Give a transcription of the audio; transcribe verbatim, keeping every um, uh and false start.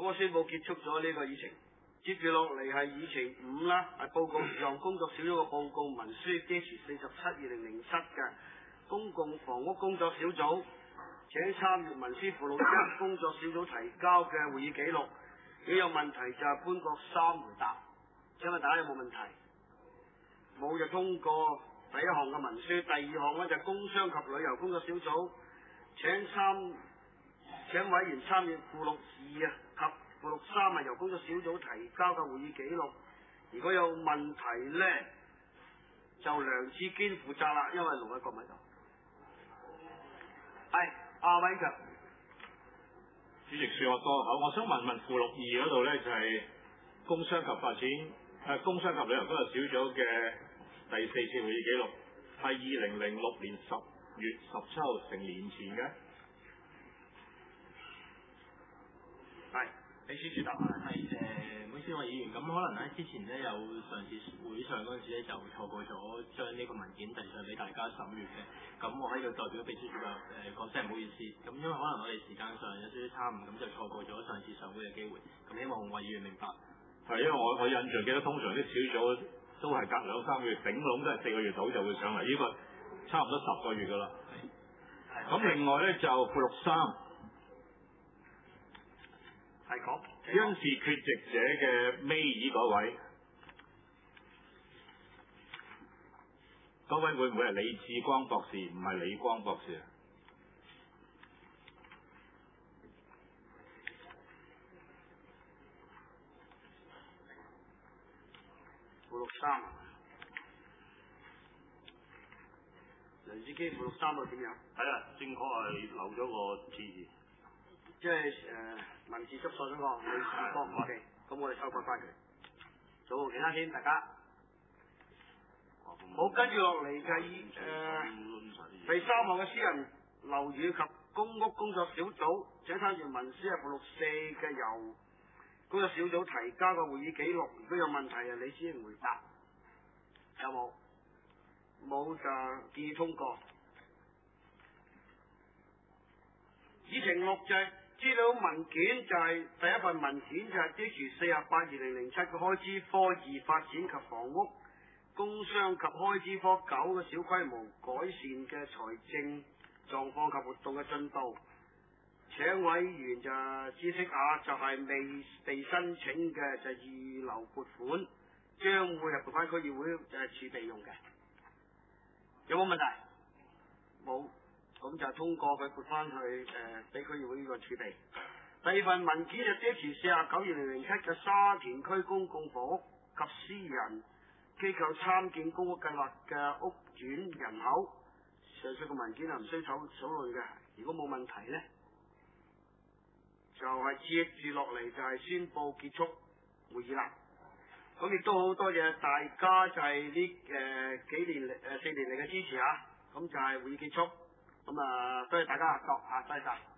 我宣布結束咗呢個議程。接住落嚟係議程五啦，係報告事項工作小組嘅報告文書 D H 四十七二零零七嘅公共房屋工作小組，請參閱文書附錄一工作小組提交嘅會議記錄。如果有問題就係潘國三回答。請問大家有冇問題？冇就通過第一項嘅文書。第二項呢就係工商及旅遊工作小組，請參請委員參閱附錄二啊及附錄三係由工作小組提交嘅會議記錄。如果有問題呢，就梁志堅負責啦，因為盧偉國喺度。係阿偉強。 主席恕我多口，我想問問附錄二嗰度呢，就係、是、工商及發展誒、呃、工商及旅遊工作小組嘅第四次會議記錄，係二零零六年十月十七號成年前嘅。 係。秘書主答係誒，每次位議員咁可能喺之前咧有上次會上嗰陣時咧就錯過咗將呢個文件遞上俾大家審閱嘅，咁我喺度代表秘書主答誒講聲唔好意思，咁因為可能我哋時間上有少少差誤，咁就錯過咗上次上會嘅機會，咁希望位議員明白。係，因為我我印象記得通常啲小組都係隔兩三個月，頂籠都係四個月到就會上嚟，呢、這個差唔多十個月噶啦。係。咁另外咧就附錄三。 係講因事缺席者嘅尾二嗰位，嗰位會唔會係李志光博士，唔係李光博士啊？ 附錄三，梁志堅附錄三係點樣？ 係啊，正確係漏咗個字。 即係誒、呃、文字出錯咗個李志光 ，OK，咁我哋修改翻佢。做其他先，大家。好，跟住落嚟就係誒第三項嘅私人樓宇及公屋工作小組，請參閱文書係附錄四嘅由工作小組提交嘅會議記錄。如果有問題啊，你先回答。有冇？冇就建議通過。議程六就係資料文件，就係第一份文件就係 D H 四八二零零七嘅開支科二發展及房屋工商及開支科九嘅小規模改善嘅財政狀況及活動嘅進度。請委員就知悉下，就係、是、未被申請嘅就預留撥款，將會係撥翻區議會就係儲備用嘅。有冇問題？冇。咁就通過佢撥翻去誒俾區議會呢個儲備。第二份文件就 D H 四九二零零七嘅沙田區公共房屋及私人機構參建公屋計劃嘅屋苑人口。上述嘅文件係唔需要討討論嘅。如果冇問題呢，就係、是、接住落嚟就係宣佈結束會議啦。咁亦都好多謝大家就係呢誒幾年嚟誒四年嚟嘅支持啊！咁就係會議結束。咁啊，多謝大家合作啊，多謝晒。